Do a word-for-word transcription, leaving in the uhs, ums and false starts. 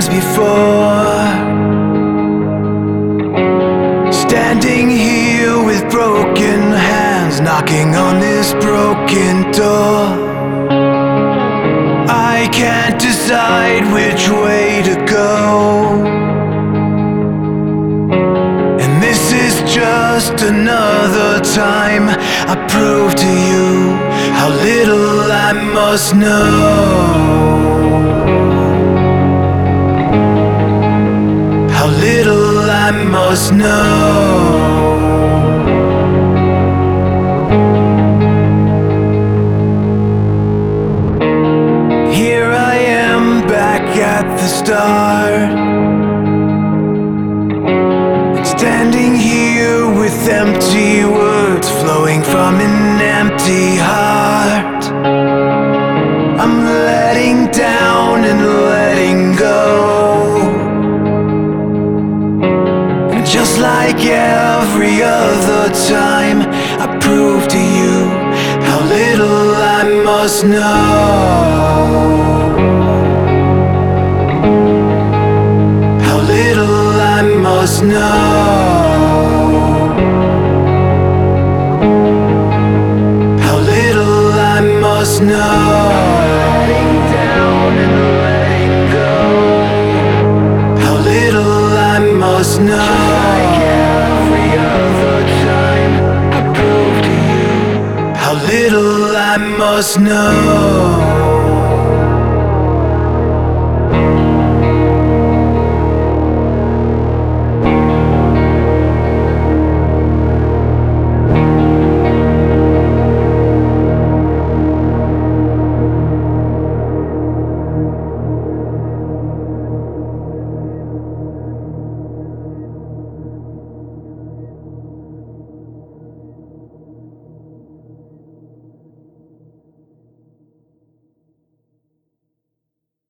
times before, standing here with broken hands, knocking on this broken door. I can't decide which way to go, and this is just another time I prove to you how little I must know. How little I must know. Here I am back at the start, standing here with empty words flowing from an empty heart. I'm letting down and letting go, and just like every other time, I prove to you how little I must know. How little I must know. How little I must know. Letting down and letting go. How little I must know. Like every other time, I prove to you how little I must know.